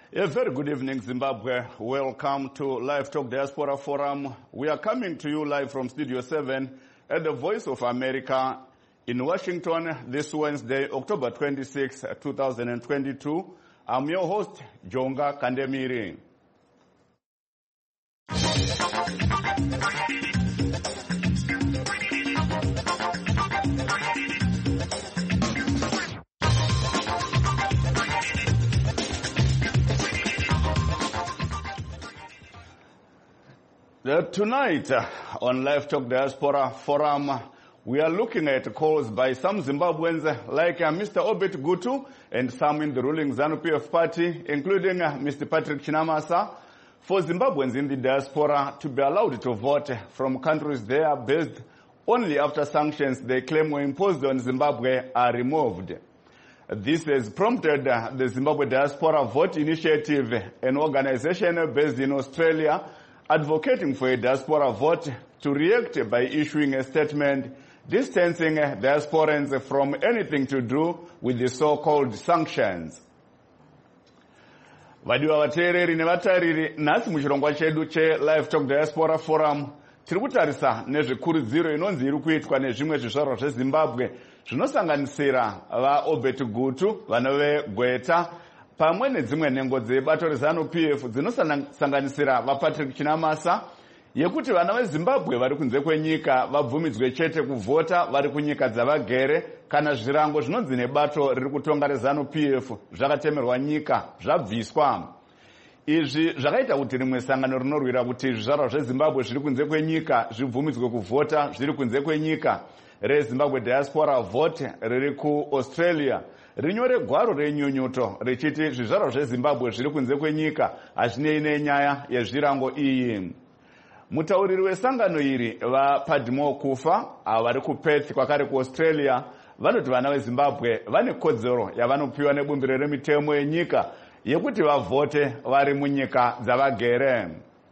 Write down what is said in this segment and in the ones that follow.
A very good evening, Zimbabwe. Welcome to Live Talk Diaspora Forum. We are coming to you live from Studio 7 at the Voice of America in Washington this Wednesday, October 26, 2022. I'm your host, Jonga Kandemiri. Tonight on Live Talk Diaspora Forum, we are looking at calls by some Zimbabweans like Mr. Obet Gutu and some in the ruling ZANU-PF party, including Mr. Patrick Chinamasa, for Zimbabweans in the diaspora to be allowed to vote from countries they are based only after sanctions they claim were imposed on Zimbabwe are removed. This has prompted the Zimbabwe Diaspora Vote Initiative, an organization based in Australia, advocating for a diaspora vote, to react by issuing a statement distancing diasporans from anything to do with the so-called sanctions. Vadiwa vateereri nevatariri, nhasi muchirongwa chedu che-Live Talk Diaspora Forum tiri kutarisa nezvikurudziro inonzi iri kuitwa nezvimwe zvizvarwa zveZimbabwe zvinosanganisira vaObet Gutu, vana veGweta, pamwe nedzimwe nhengo dzebato reZANU-PF dzinosanganisira vaPatrick Chinamasa, yekuti vana veZimbabwe vari kunze kwenyika vabvumidzwe chete kuvhota vari kunyika dzavagere kana zvirango zvinonzi nebato riri kutonga reZANU-PF zvakatemerwa nyika zvabviswa. Izvi zvakaita kuti rimwe sangano rinorwira kuti zvizvarwa zveZimbabwe zviri kunze kwenyika zvibvumidzwe kuvhota zviri kunze kwenyika, reZimbabwe Diaspora Vote riri kuAustralia, rinyore gwaro renyunyuto richiti zvizvarwa zveZimbabwe zviri kunze kwenyika hazvinei nenyaya yezvirango iyi. Mutauriri wesangano iri, vaPadmo Kufa, vari kuPerth kwakare kuAustralia, vanoti vana veZimbabwe vane kodzero yavanopiwa nebumbiro remitemo yenyika yekuti vavhote vari munyika dzavagere.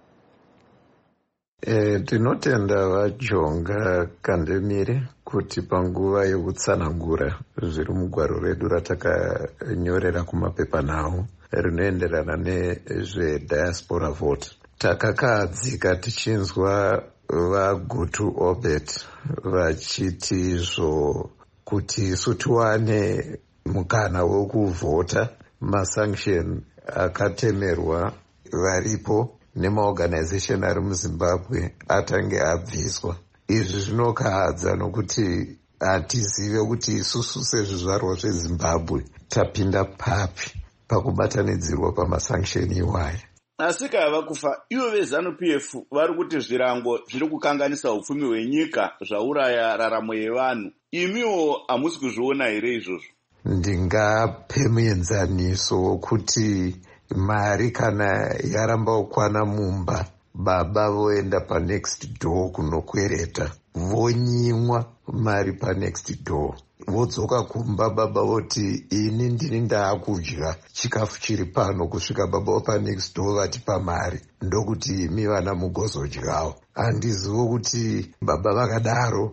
Tinotenda vaJonga Kandemiri kuti panguva yekutsanangura zviri mugwaro redu ratakanyorera kumapepanhau rinoenderana nezvediaspora vote, takakadzika tichinzwa vaGutu Obet vachiti izvo kuti isu tiwane mukana wekuvhota masanction akatemerwa varipo nemaorganization ari muZimbabwe atange abviswa. Izvi zvinokahadza nokuti hatizive kuti isusu sezvizvarwa zveZimbabwe tapinda papi pakubatanidzirwa pamasanction iwaya. Asi kava kufa, ivo veZANU-PF vari kuti zvirango zviri kukanganisa upfumi hwenyika zvauraya raramo yevanhu. Imiwo hamusi kuzviona here izvozvo? Ndingape muenzaniso wokuti mari kana yaramba kukwana mumba, baba voenda panext door kunokwereta, vonyimwa mari panext door, vodzoka kumba, baba voti ini ndini ndaakudya chikafu chiri pano, kusvika baba vapanext door vatipa mari, ndokuti imi vana mugozodyawo. Handizivo kuti baba vakadaro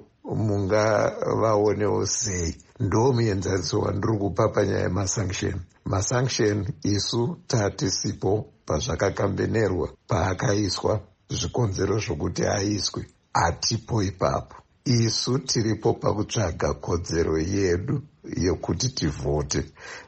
mungavaonewo sei. Ndo muenzaniso wandiri kupa panyaya yemasanction. Masanction isu tatisipo pazvakakambenerwa, paakaiswa zvikonzero zvokuti aiswe, hatipo ipapo. Isu tiripo pakutsvaga kodzero yedu yokuti tivhote.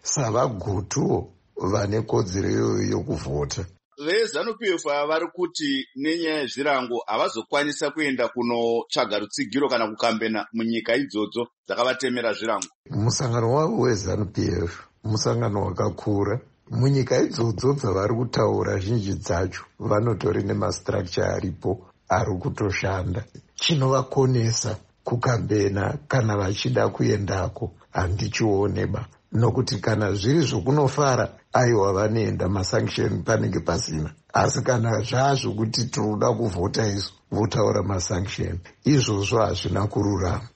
SavaGutuwo vane kodzero iyoyo yokuvhota. VeZANU-PF vari kuti nenyaya yezvirango havazokwanisa kuenda kunotsvaga rutsigiro kana kukambena munyika idzodzo dzakavatemera zvirango. Musangano wavo weZANU-PF musangano wakakura. Munyika idzodzo dzavari kutaura zhinji dzacho vanotori nemastructure aripo ari kutoshanda. Chinovakonesa kukambena kana vachida kuendako handichioneba, nokuti kana zviri zvokunofara aiwa vanoenda, masanction panenge pasina. Asi kana zvazvokuti tinoda kuvhota isu, votaura masanction, izvozvo hazvina kururama.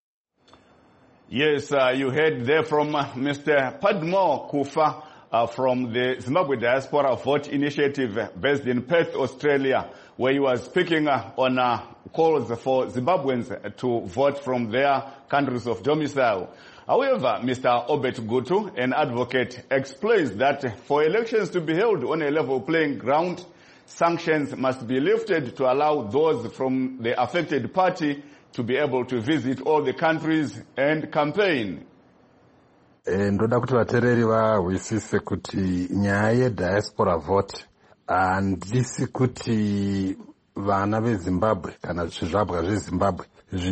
Yes, you heard there from Mr. Padmo Kufa from the Zimbabwe Diaspora Vote Initiative based in Perth, Australia, where he was speaking on calls for Zimbabweans to vote from their countries of domicile. However, Mr. Obet Gutu, an advocate, explains that for elections to be held on a level playing ground, sanctions must be lifted to allow those from the affected party to be able to visit all the countries and campaign. Ndoda kuti vateereri vahwisise kuti nyaya yediaspora vote handisi kuti vana vezimbabwe kana zvizvabwa zvezimbabwe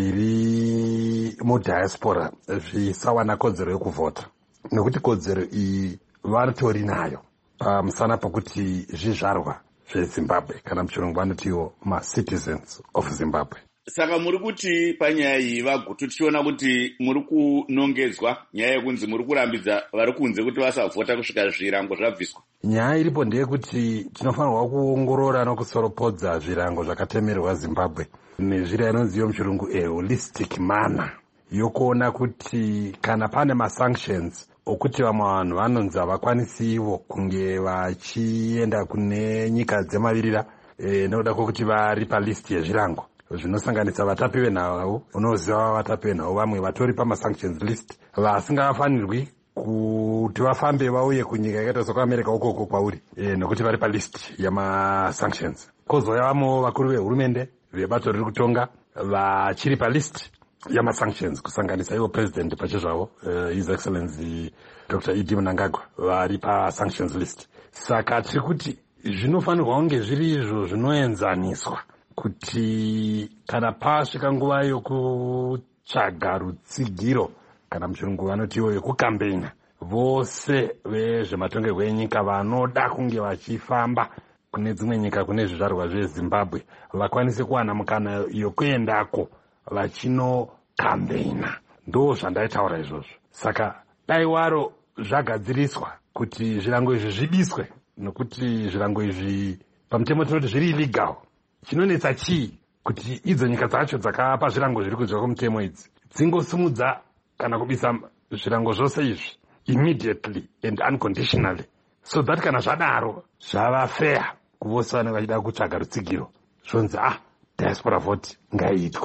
zviri mudiaspora zvisawana kodzero yekuvhota, nekuti kodzero iyi vatori nayo pamusana pokuti zvizvarwa zvezimbabwe, kana muchirungu vanotiwo macitizens of Zimbabwe. Saka muri kuti panyaya iyi vagutu tichiona kuti muri kunongedzwa nyaya yekunzi muri kurambidza vari kunze kuti vasavhota kusvika zvirango zvabviswa. Nyaya iripo ndeyekuti tinofanirwa kuongorora nokusoropodza zvirango zvakatemererwa Zimbabwe nezvira inonziyo muchirungu holistic manner yokuona kuti kana pane masanctions okuti vamwe vanhu vanonzi havakwanisiwo kunge vachienda kune nyika dzemavirira nokuda kwokuti vari palist yezvirango zvinosanganisa vatapi venhau, unoziva vatapi venhau vamwe vatori pamasanctions list vasingafanirwi kuti vafambe vauye kunyika yakaita sokuamerica ukoko kwauri nokuti vari palist yamasanctions. Kozouya vamwewo vakuru vehurumende vebato riri kutonga vachiri palist yamasanctions kusanganisa ivo president pachezvavo his excellency Dr. Idi Mnangagwa vari pasanctions list. Saka tiri kuti zvinofanirwa kunge zviri izvo zvinoenzaniswa kuti kana pasvika nguva yokutsvaga rutsigiro kana muchirungu vanotiwo yekukambeina, vose vezvematongerwo enyika vanoda kunge vachifamba kune dzimwe nyika kune zvizvarwa zvezimbabwe vakwanise kuwana mukana yokuendako vachinokambeina. Ndo zvandaitaura izvozvo. Saka dai waro zvagadziriswa kuti zvirango izvi zvidiswe, nokuti zvirango izvi pamutemo tinoti zviri illegal. Chinonetsa chii kuti idzo nyika dzacho dzakapa zvirango zviri kunze kwemutemo idzi dzingosumudza kana kubisa zvirango zvose izvi immediately and unconditionally, so that kana zvadaro zvava fair kuvose vanenge vachida kutsvaga rutsigiro zvonzi diaspora vote ngaiitwe.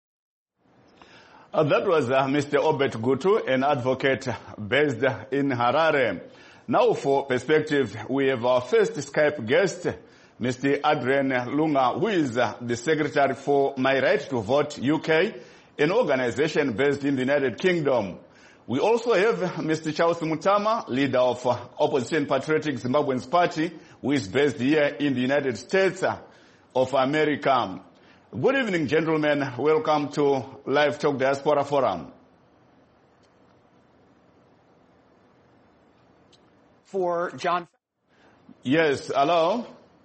That was Mr. Obet Gutu, an advocate based in Harare. Now for perspective, we have our first Skype guest, Mr. Adrian Lunga, who is the Secretary for My Right to Vote UK, an organization based in the United Kingdom. We also have Mr. Charles Mutama, leader of Opposition Patriotic Zimbabweans Party, who is based here in the United States of America. Good evening, gentlemen. Welcome to Live Talk Diaspora Forum. For John. Yes, hello.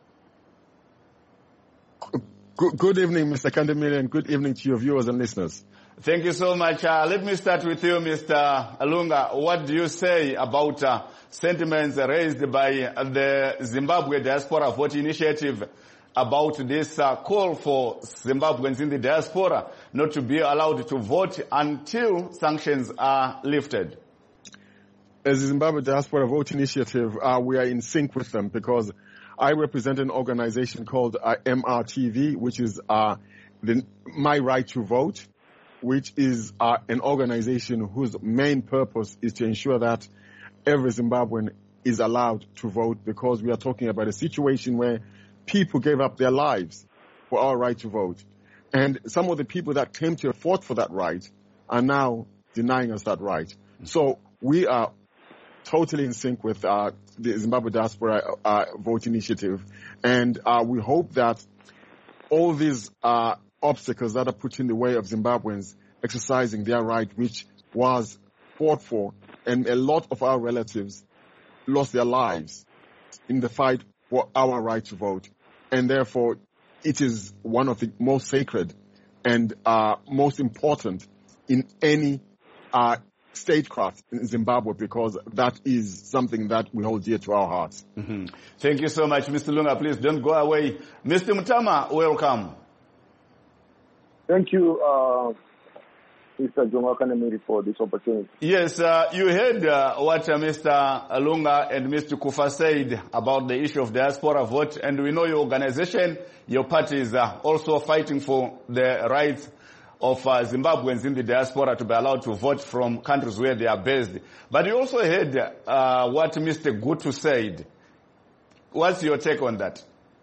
Good evening, Mr. Kandemiri, and good evening to your viewers and listeners. Thank you so much. Let me start with you, Mr. Alunga. What do you say about sentiments raised by the Zimbabwe Diaspora Vote Initiative about this call for Zimbabweans in the diaspora not to be allowed to vote until sanctions are lifted? As the Zimbabwe Diaspora Vote Initiative, we are in sync with them because I represent an organization called MRTV, which is My Right to Vote, which is an organization whose main purpose is to ensure that every Zimbabwean is allowed to vote, because we are talking about a situation where people gave up their lives for our right to vote. And some of the people that came to fought for that right are now denying us that right. So we are totally in sync with the Zimbabwe Diaspora Vote Initiative. And we hope that all these obstacles that are put in the way of Zimbabweans exercising their right, which was fought for, and a lot of our relatives lost their lives in the fight for our right to vote. And therefore, it is one of the most sacred and most important in any statecraft in Zimbabwe, because that is something that we hold dear to our hearts. Mm-hmm. Thank you so much, Mr. Lunga. Please don't go away. Mr. Mutama, welcome. Thank you, Mr. Jonga Kanamiri, for this opportunity. Yes, you heard what Mr. Lunga and Mr. Kufa said about the issue of diaspora vote, and we know your organization, your party is also fighting for the rights of Zimbabweans in the diaspora to be allowed to vote from countries where they are based. But you also heard what Mr. Gutu said. What's your take on that?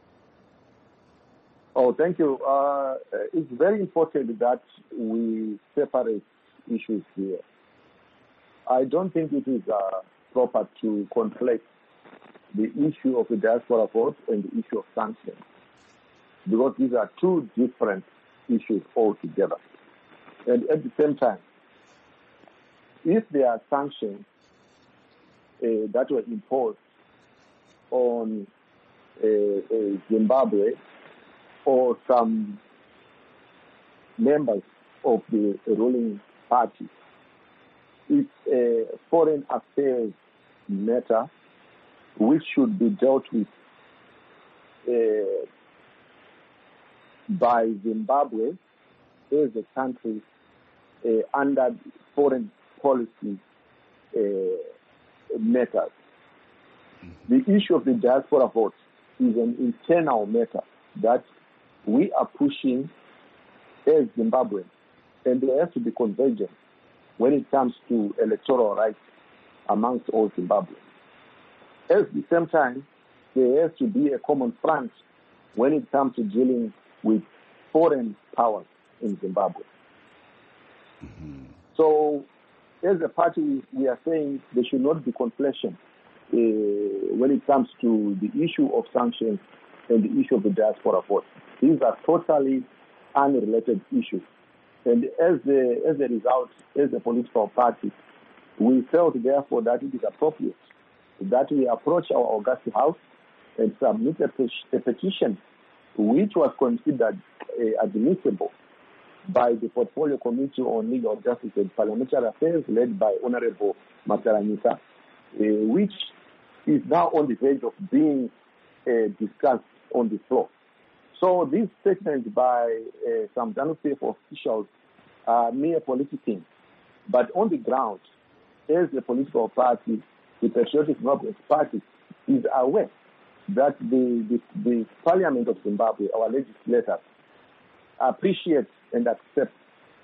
Oh, thank you. It's very important that we separate issues here. I don't think it is proper to conflict the issue of the diaspora vote and the issue of sanctions, because these are two different issues altogether. And at the same time, if there are sanctions that were imposed on Zimbabwe or some members of the ruling party, it's a foreign affairs matter which should be dealt with by Zimbabwe as a country under foreign policy matters. The issue of the diaspora vote is an internal matter that we are pushing as Zimbabweans, and there has to be convergence when it comes to electoral rights amongst all Zimbabweans. At the same time, there has to be a common front when it comes to dealing with foreign powers in Zimbabwe. Mm-hmm. So, as a party, we are saying there should not be conflation when it comes to the issue of sanctions and the issue of the diaspora vote. These are totally unrelated issues. And as a result, as a political party, we felt, therefore, that it is appropriate that we approach our August House and submit a petition which was considered admissible by the Portfolio Committee on Legal Justice and Parliamentary Affairs, led by Honorable Mataranyika, which is now on the verge of being discussed on the floor. So these statements by some ZANU-PF officials are mere politicking. But on the ground, as a political party, the Patriotic Zimbabwe Party is aware that the Parliament of Zimbabwe, our legislators, appreciate and accept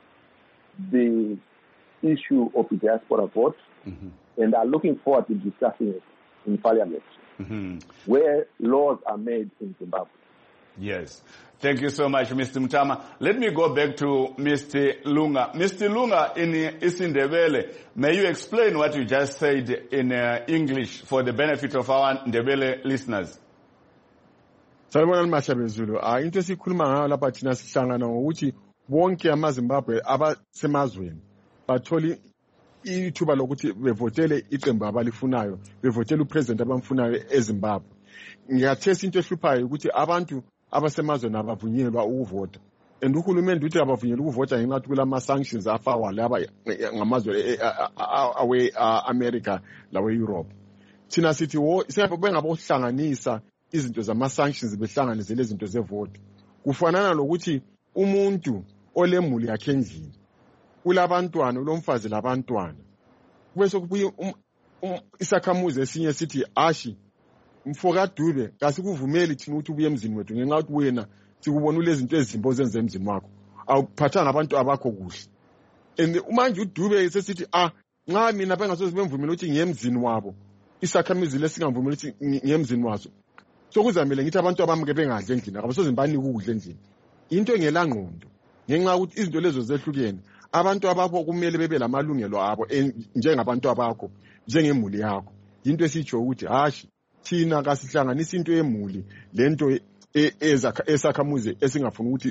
the issue of the diaspora vote, mm-hmm. and are looking forward to discussing it in Parliament, mm-hmm. where laws are made in Zimbabwe. Yes. Thank you so much, Mr. Mutama. Let me go back to Mr. Lunga. Mr. Lunga, in Ndebele, may you explain what you just said in English for the benefit of our Ndebele listeners? Salibonani Mashabezulu. Into esikhuluma ngayo lapha thina sihlangana ngokuthi bonke amaZimbabwe abasemazweni batholi ithuba lokuthi bevotele iqembu abalifunayo, bevotele upresident abamfunayo eZimbabwe. Ngiyathesa into ehluphayo ukuthi abantu abasemazweni abavunyelwa ukuvota. And uhulumende uthi abavunyelwa ukuvota ngenxa yokuthi kulama sanctions afakwa laba ngamazwe awe America lawe Europe. Thina sithi bengabohlanganisa izinto zama sanctions behlanganise lezi zinto zevote. Kufanana lokuthi umuntu olemuli yakhe endlini, kulabantwana, ulomfazi labantwana. Bese kubuye isakhamuzi esinye sithi ashi mfoka Dube kasikuvumeli thina ukuthi ubuye emzini wethu ngenxa yokuthi wena sikubona lezi zinto ezimbo zenze emzini wakho, awuphathanga abantu abakho kuhle. And manje uDube sesithi nxa mina bengasoze bemvumela ukuthi ngiyemzini wabo, isakhamuzi lesingamvumela ukuthi ngiyemzini waso, so kuzamele ngithi abantu abamke bengadle endlini, abasoze banike ukudla endlini. Into engela ngqondo ngenxa ukuthi izinto lezo zehlukene. Abantu abakho kumele bebe lamalungelo abo njengabantu abakho, njengemuli yakho. Into esitsho ukuthi hashi thina kasihlanganisa into emuli, lento esakhamuzi esingafuna ukuthi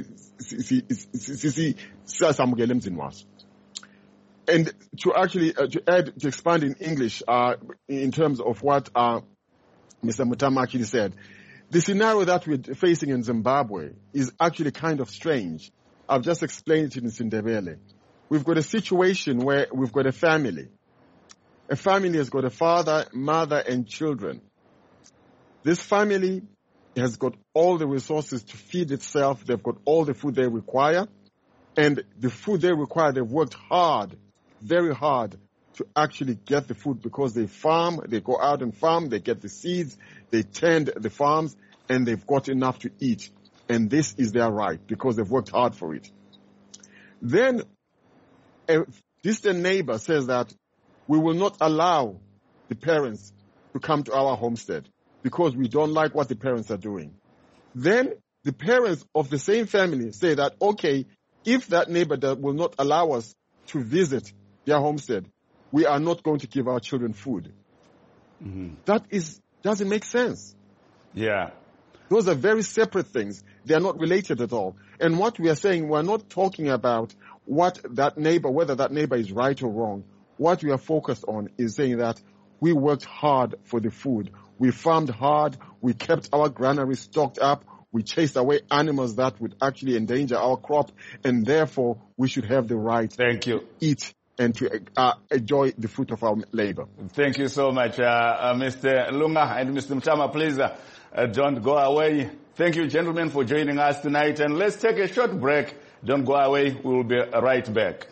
sisamukele emzini waso. And to actually to expand in English in terms of what Mr. Mutama actually said, the scenario that we're facing in Zimbabwe is actually kind of strange. I've just explained it in Ndebele. We've got a situation where we've got a family. A family has got a father, mother, and children. This family has got all the resources to feed itself. They've got all the food they require. And the food they require, they've worked hard, very hard, to actually get the food because they farm, they go out and farm, they get the seeds, they tend the farms, and they've got enough to eat. And this is their right because they've worked hard for it. Then a distant neighbor says that we will not allow the parents to come to our homestead because we don't like what the parents are doing. Then the parents of the same family say that, okay, if that neighbor will not allow us to visit their homestead, we are not going to give our children food. Mm-hmm. That doesn't make sense. Yeah. Those are very separate things. They are not related at all. And what we are saying, we're not talking about whether that neighbor is right or wrong. What we are focused on is saying that we worked hard for the food. We farmed hard. We kept our granary stocked up. We chased away animals that would actually endanger our crop. And therefore, we should have the right to eat and to enjoy the fruit of our labor. Thank you so much, Mr. Lunga and Mr. Mtama. Please don't go away. Thank you, gentlemen, for joining us tonight. And let's take a short break. Don't go away. We will be right back.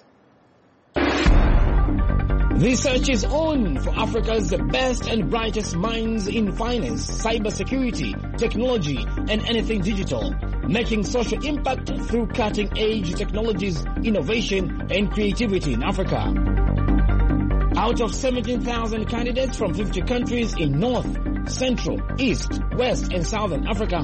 The search is on for Africa's best and brightest minds in finance, cybersecurity, technology, and anything digital, making social impact through cutting-edge technologies, innovation, and creativity in Africa. Out of 17,000 candidates from 50 countries in North, Central, East, West, and Southern Africa,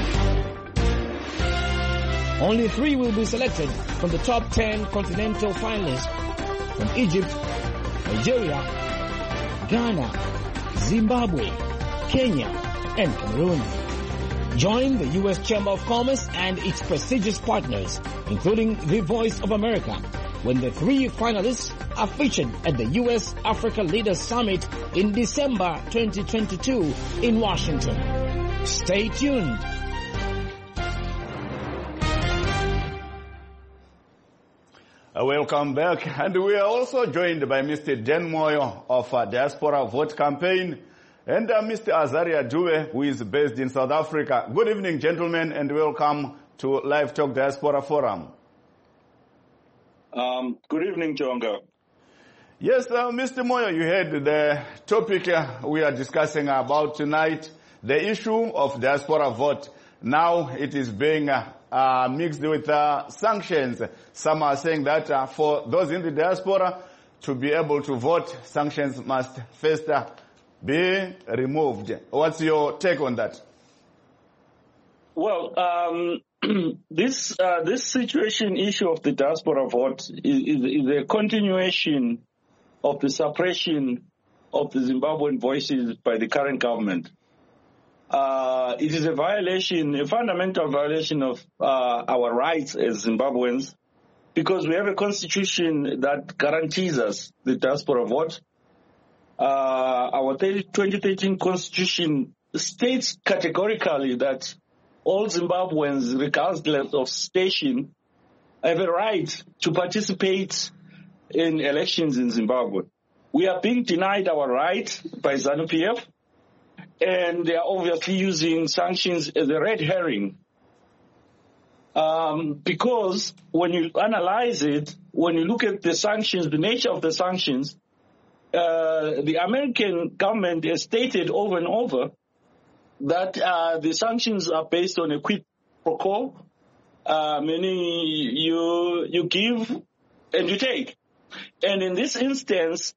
only 3 will be selected from the top 10 continental finalists from Egypt, Nigeria, Ghana, Zimbabwe, Kenya, and Cameroon. Join the U.S. Chamber of Commerce and its prestigious partners, including the Voice of America, when the 3 finalists are featured at the U.S. Africa Leaders Summit in December 2022 in Washington. Stay tuned. Welcome back. And we are also joined by Mr. Dan Moyo of Diaspora Vote Campaign and Mr. Azaria Dube, who is based in South Africa. Good evening, gentlemen, and welcome to Live Talk Diaspora Forum. Good evening, Jonga. Yes, Mr. Moyo, you heard the topic we are discussing about tonight, the issue of diaspora vote. Now it is being mixed with sanctions. Some are saying that for those in the diaspora to be able to vote, sanctions must first be removed. What's your take on that? Well, this situation issue of the diaspora vote is a continuation of the suppression of the Zimbabwean voices by the current government. It is a fundamental violation of our rights as Zimbabweans, because we have a constitution that guarantees us the diaspora vote. Our 2013 constitution states categorically that all Zimbabweans, regardless of station, have a right to participate in elections in Zimbabwe. We are being denied our right by ZANU-PF, and they are obviously using sanctions as a red herring. Because when you analyze it, when you look at the sanctions, the nature of the sanctions, the American government has stated over and over that the sanctions are based on a quid pro quo, meaning you give and you take. And in this instance,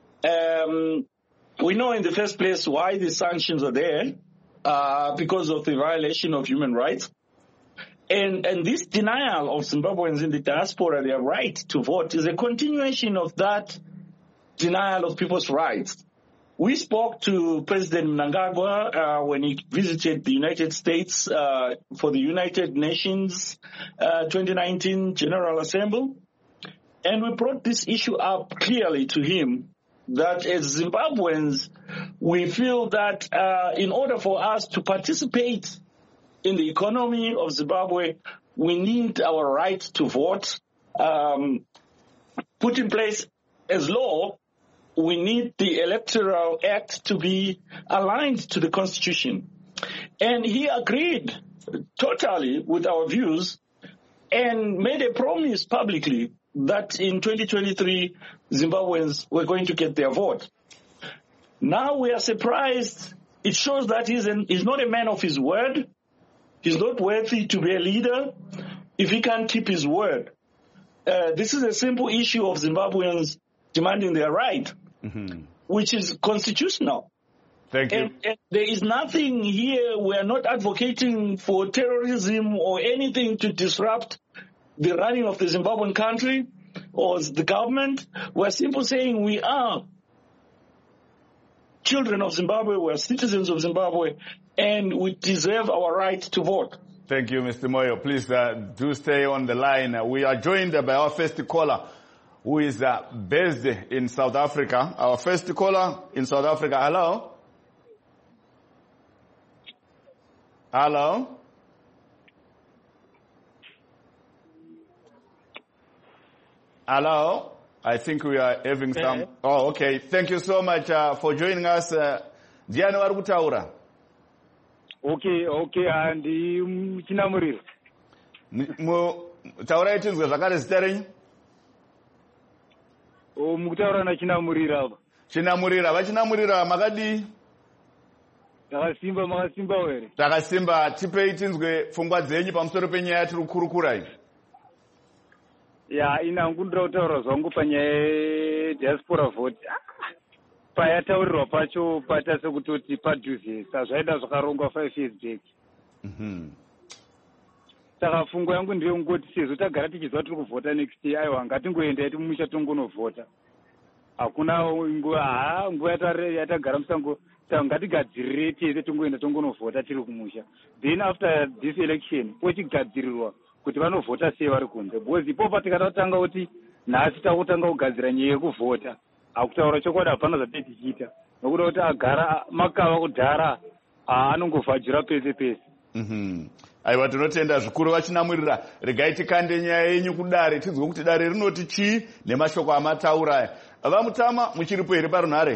we know in the first place why the sanctions are there, because of the violation of human rights. And this denial of Zimbabweans in the diaspora, their right to vote, is a continuation of that denial of people's rights. We spoke to President Mnangagwa when he visited the United States for the United Nations 2019 General Assembly. And we brought this issue up clearly to him, that as Zimbabweans, we feel that in order for us to participate in the economy of Zimbabwe, we need our right to vote put in place as law. We need the Electoral Act to be aligned to the Constitution. And he agreed totally with our views. and made a promise publicly that in 2023, Zimbabweans were going to get their vote. Now we are surprised. It shows that he's not a man of his word. He's not worthy to be a leader if he can't keep his word. This is a simple issue of Zimbabweans demanding their right, which is constitutional. Thank you. And there is nothing here. We are not advocating for terrorism or anything to disrupt the running of the Zimbabwean country or the government. We're simply saying we are children of Zimbabwe, we are citizens of Zimbabwe, and we deserve our right to vote. Thank you, Mr. Moyo. Please do stay on the line. We are joined by our first caller, who is based in South Africa. Our first caller in South Africa. Hello? Hello? Hello? I think we are having some... Oh, okay. Thank you so much for joining us. Diana Warutaura. Okay, handi Chinamurira. Taura itinzwe zvakare zita renyu? Mukutaura na Chinamurira apa. Chinamurira, vachinamurira makadii? Makasimba were. Takasimba, tipei tinzwe pfungwa dzenyu pamusoro penyaya yatiri kukurukura iyi. Ya, ina ngundira kutaura zvangu panyaya diaspora vote. Payataurirwa pacho pata sekutoti padhuze sazvaida zvakarongwa 5 years back. Saka fungo yangu ndiyo ngoti sezvo tagara tichiziva tiri kuvhota next year, aiwa ngatingoenda yati mumusha tongonovhota. Hakuna nguva yatagara musango, saka ngatigadzirire tese tongoenda tongonovhota tiri kumusha. Then after this election pochigadzirirwa kuti vanovhota sei vari kunze. Because ipopa tikatatanga kuti nhasi takutanga kugadzira nyaya yekuvhota. Akutaura chokwadi hapana zvatei tichiita nokuda kuti agara makava kudhara anongovhajira pese pese. Aiwa, tinotenda zvikuru vachinamurira. Regai tikande nyaya yenyu kudare tinzwe kuti dare rinoti chii nemashoko amataura aya. Vamutama muchiripo here parunhare?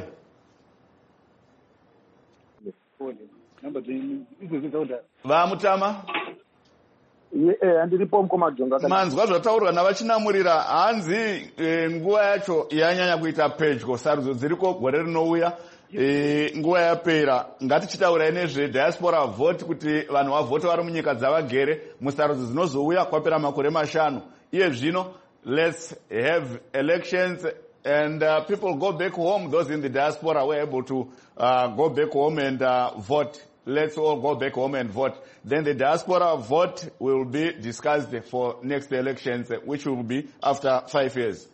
Vamutama? Handiripo mukomajonga. Manzwa zvataurwa navachinamurira, hanzi nguva yacho yanyanya kuita pedyo, sarudzo dziriko gore rinouya, nguva yapera. Ngatichitaurai nezvediaspora vote kuti vanhu vavhote vari munyika dzavagere musarudzo dzinozouya kwapera makore 5. Iye zvino, let's have elections and people go back home. Those in the diaspora were able to go back home and vote. Let's all go back home and vote. Then the diaspora vote will be discussed for next elections, which will be after 5 years.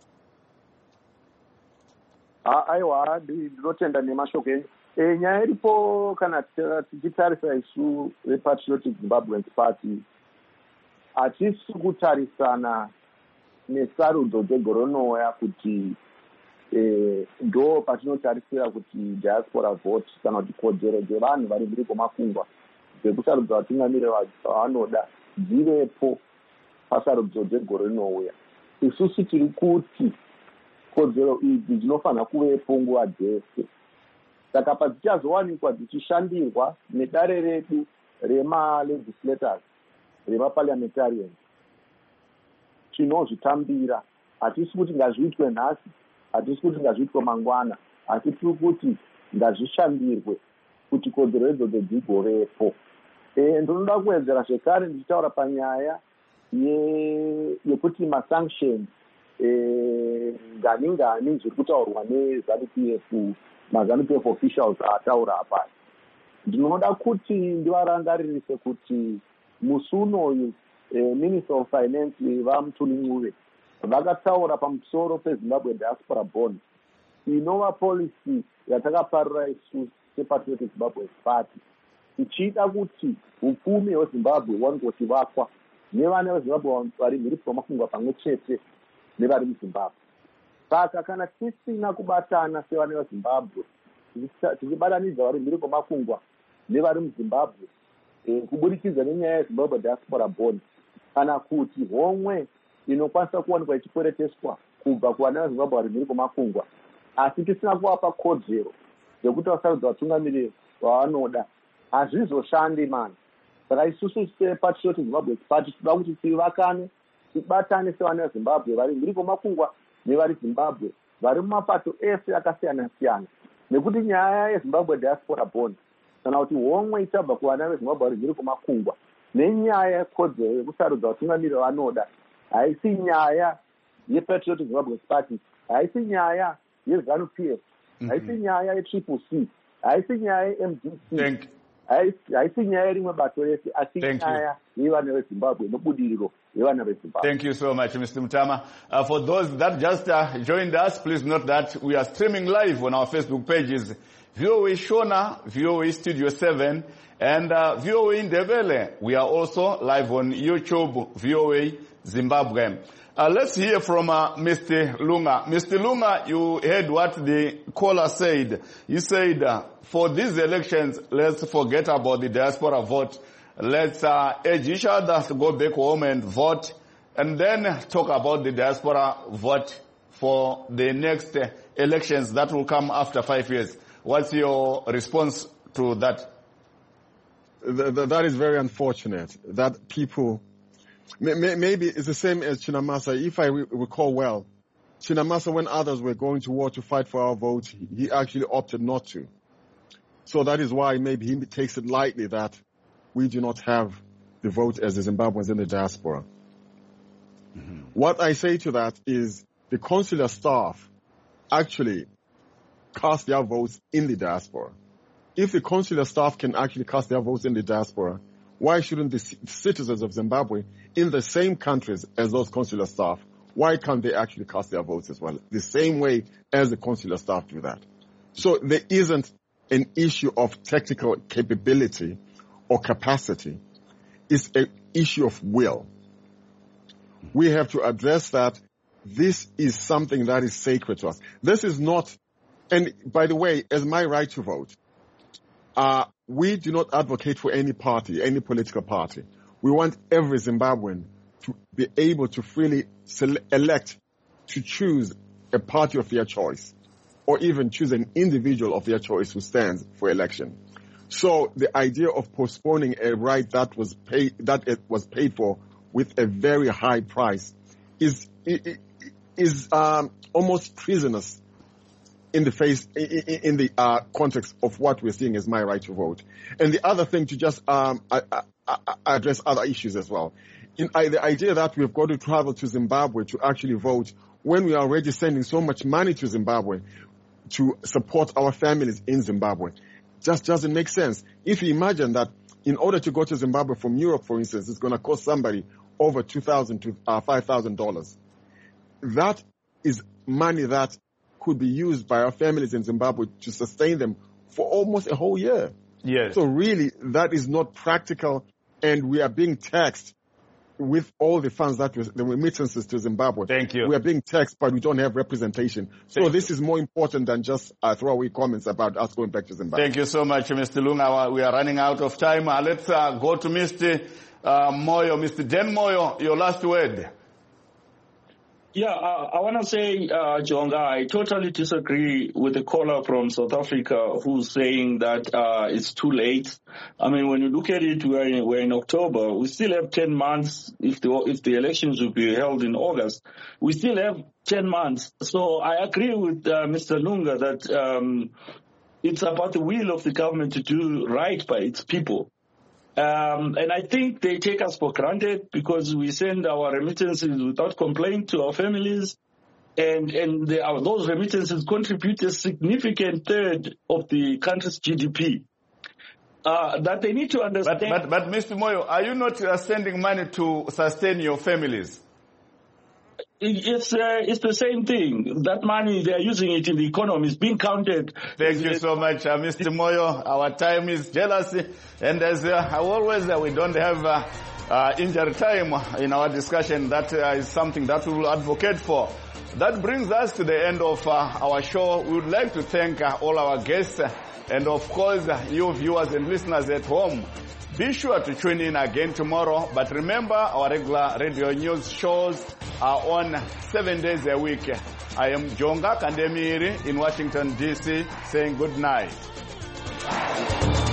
Aiwa, ndinotenda nemashoko enyu. Nyaya iripo kana tichitarisa isu vePatriotic Zimbabweans Party, hatisi kutarisana nesarudzo dzegore rinouya kuti ndo patinotarisira kuti diaspora vote kana kuti kodzero dzevanhu vari mbiri kwemakungwa dzekusarudza vatungamiri vavanoda dzivepo pasarudzo dzegore rinouya. Isusu tiri kuti kodzero idzi dzinofanira kuvepo nguva dzese. Saka padzichazowanikwa dzichishandirwa nedare redu rema-legislators, rema-parliamentarians, tinozvitambira. Hatisi kuti ngazviitwe nhasi, hatisi kuti ngazviitwe mangwana, asi tiri kuti ngazvishandirwe kuti kodzero idzodzo dzigovepo. Ndinoda kuwedzera zvekare ndichitaura panyaya yekuti masanctions ngani zviri kutaurwa neZANU-PF, maZANU-PF officials ataura apa. Ndinoda kuti ndivarangaririse kuti musi unoyu Minister of Finance vaMutuli Ncube vakataura pamusoro peZimbabwe Diaspora Bond, inova policy yatakaparira isu sePatriotic Zimbabwe Party, tichida kuti upfumi hweZimbabwe hwangotivakwa nevana veZimbabwe vari mhiri kwemakungwa pamwe chete nevari muZimbabwe. Saka kana tisina kubatana sevana veZimbabwe, tichibatanidza vari mhiri kwemakungwa nevari muZimbabwe kuburikidza nenyaya yeZimbabwe Diaspora Bond, kana kuti homwe inokwanisa kuwanikwa ichikwereteswa kubva kuvana veZimbabwe vari mhiri kwemakungwa, asi tisina kuvapa kodzero dzekuti vasarudza vatungamiriri vavanoda, hazvizoshandi mani. saka isusu sepatriotic zimbabwe party tinoda kuti tivakane tibatane sevana vezimbabwe vari mhiri kwemakungwa nevari zimbabwe vari mumapato ese akasiyana siyana, nekuti nyaya yezimbabwe diaspora bond kana kuti homwe ichabva kuvana vezimbabwe vari mhiri kwemakungwa nenyaya yekodzero yekusarudza vatungamiri vanoda, haisi nyaya yepatriotic zimbabwe party, haisi nyaya yeZANU-PF, haisi nyaya yetriple C, haisi nyaya yeMDC, haisi nyaya yerimwe bato rese, asi nyaya yevana vezimbabwe nobudiriro yevana vezimbabwe. Thank you so much, Mr. Mutama. For those that just joined us, please note that we are streaming live on our Facebook pages, VOA Shona, VOA Studio 7, and VOA Ndebele. We are also live on YouTube, VOA Zimbabwe. Let's hear from Mr. Lunga. Mr. Lunga, you heard what the caller said. He said, for these elections, let's forget about the diaspora vote. Let's urge each other to go back home and vote, and then talk about the diaspora vote for the next elections that will come after 5 years. What's your response to that? That is very unfortunate that people... Maybe it's the same as Chinamasa. If I recall well, Chinamasa, when others were going to war to fight for our vote, he actually opted not to. So that is why maybe he takes it lightly that we do not have the vote as the Zimbabweans in the diaspora. Mm-hmm. What I say to that is the consular staff actually cast their votes in the diaspora. If the consular staff can actually cast their votes in the diaspora, why shouldn't the citizens of Zimbabwe in the same countries as those consular staff, why can't they actually cast their votes as well? The same way as the consular staff do that. So there isn't an issue of technical capability or capacity. It's an issue of will. We have to address that. This is something that is sacred to us. This is not, and by the way, as my right to vote, we do not advocate for any party, any political party. We want every Zimbabwean to be able to freely elect, to choose a party of their choice, or even choose an individual of their choice who stands for election. So the idea of postponing a right that was paid for with a very high price is almost treasonous in the context of what we're seeing as my right to vote. And the other thing, to just address other issues as well. The idea that we've got to travel to Zimbabwe to actually vote when we are already sending so much money to Zimbabwe to support our families in Zimbabwe just doesn't make sense. If you imagine that in order to go to Zimbabwe from Europe, for instance, it's going to cost somebody over $2,000 to $5,000. That is money that could be used by our families in Zimbabwe to sustain them for almost a whole year. Yes. So really, that is not practical, and we are being taxed with all the funds the remittances to Zimbabwe. Thank you. We are being taxed, but we don't have representation. So this is more important than just throwaway comments about us going back to Zimbabwe. Thank you so much, Mr. Lunga. We are running out of time. Let's go to Mr. Moyo. Mr. Den Moyo, your last word. Yeah, I want to say, Jonga, I totally disagree with the caller from South Africa who's saying that it's too late. I mean, when you look at it, we're in October. We still have 10 months. If the elections will be held in August, we still have 10 months. So I agree with Mr. Lunga that it's about the will of the government to do right by its people. And I think they take us for granted because we send our remittances without complaint to our families, and those remittances contribute a significant third of the country's GDP. That they need to understand. But Mr. Moyo, are you not sending money to sustain your families? It's the same thing. That money, they are using it in the economy. It's being counted. Thank you so much, Mr. Moyo. Our time is jealousy. And as always, we don't have injury time in our discussion. That is something that we will advocate for. That brings us to the end of our show. We would like to thank all our guests and, of course, you viewers and listeners at home. Be sure to tune in again tomorrow. But remember, our regular radio news shows are on 7 days a week. I am Jonga Kandemiri in Washington, D.C., saying good night.